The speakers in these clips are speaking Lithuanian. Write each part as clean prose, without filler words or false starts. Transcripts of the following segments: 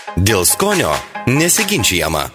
Dėl skonio nesiginčijama.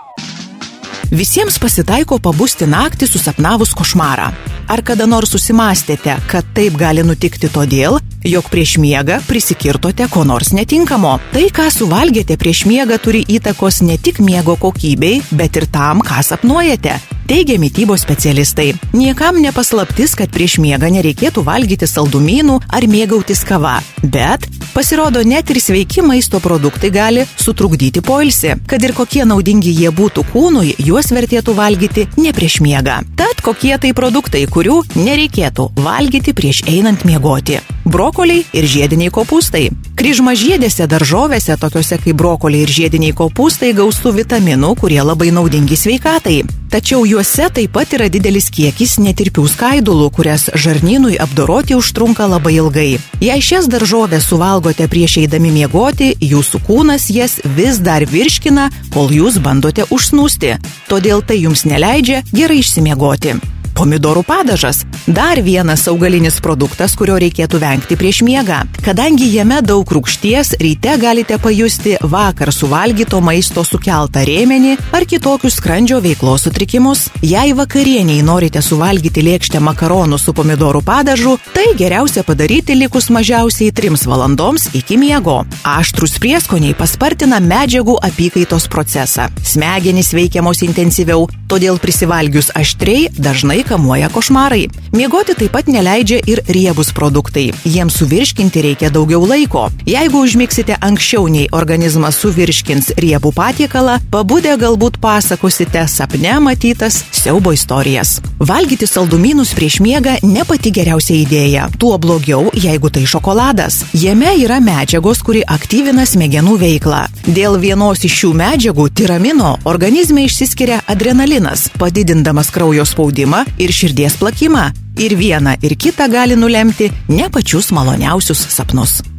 Visiems pasitaiko pabusti naktį susapnavus košmarą. Ar kada nors susimastėte, kad taip gali nutikti todėl, jog prieš miegą prisikirtote ko nors netinkamo? Tai, ką suvalgėte prieš miegą, turi įtakos ne tik miego kokybei, bet ir tam, ką sapnuojate, teigia mitybos specialistai. Niekam nepaslaptis, kad prieš miegą nereikėtų valgyti saldumynų ar mėgautis kava, bet pasirodo, net ir sveiki maisto produktai gali sutrukdyti poilsį. Kad ir kokie naudingi jie būtų kūnui, juos vertėtų valgyti ne prieš miegą. Tad kokie tai produktai, kurių nereikėtų valgyti prieš einant miegoti? Brokoliai ir žiediniai kopūstai. Kryžmažiedėse daržovėse, tokiuose kaip brokoliai ir žiediniai kopūstai, gausu vitaminų, kurie labai naudingi sveikatai. Tačiau juose taip pat yra didelis kiekis netirpių skaidulų, kurias žarnynui apdoroti užtrunka labai ilgai. Jei šias daržovės suvalgote prieš eidami miegoti, jūsų kūnas jas vis dar virškina, kol jūs bandote užsnūsti. Todėl tai jums neleidžia gerai išsimiegoti. Pomidorų padažas – dar vienas augalinis produktas, kurio reikėtų vengti prieš miegą. Kadangi jame daug rūgšties, ryte galite pajusti vakar suvalgyto maisto sukeltą rėmenį ar kitokius skrandžio veiklos sutrikimus. Jei vakarieniai norite suvalgyti lėkštę makaronų su pomidorų padažu, tai geriausia padaryti likus mažiausiai 3 valandoms iki miego. Aštrūs prieskoniai paspartina medžiagų apykaitos procesą. Smegenys veikiamos intensyviau, todėl prisivalgius aštriai dažnai kamuoja košmarai. Miegoti taip pat neleidžia ir riebūs produktai. Jiems suvirškinti reikia daugiau laiko. Jeigu užmigsite anksčiau nei organizmas suvirškins riebų patiekalą, pabudę galbūt pasakosite sapne matytas siaubo istorijas. Valgyti saldumynus prieš miegą ne pati geriausia idėja. Tuo blogiau, jeigu tai šokoladas. Jame yra medžiagos, kuri aktyvina smegenų veiklą. Dėl vienos iš šių medžiagų, tiramino, organizme išsiskiria adrenalinas, padidindamas kraujo spaudimą ir širdies plakimą. Ir viena ir kita gali nulemti ne pačius maloniausius sapnus.